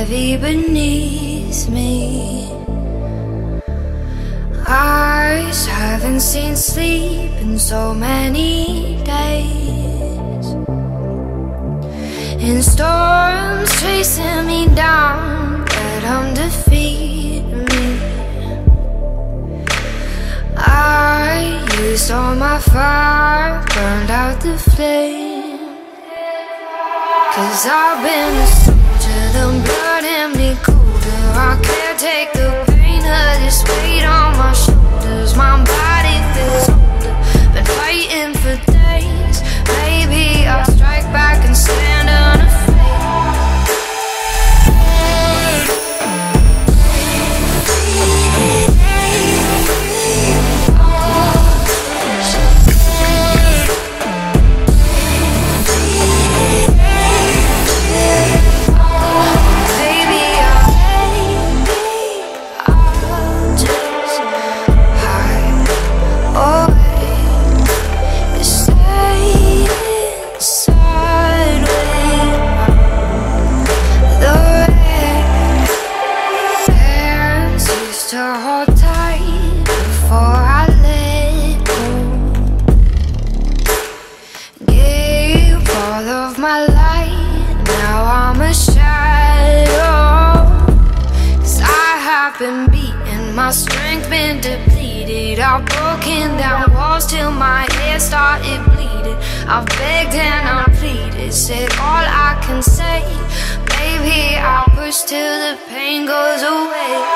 heavy beneath me. Eyes haven't seen sleep in so many days, and storms chasing me down that I'm defeating me. I used all my fire, burned out the flame, 'cause I've been a soldier, the blood in me colder. I can't take the pain of this weight on my shoulders. My body feels older, been fighting for days. Maybe I'll strike back and stand unafraid. My strength been depleted. I've broken down walls till my head started bleeding. I've begged and I pleaded, said all I can say. Baby, I'll push till the pain goes away.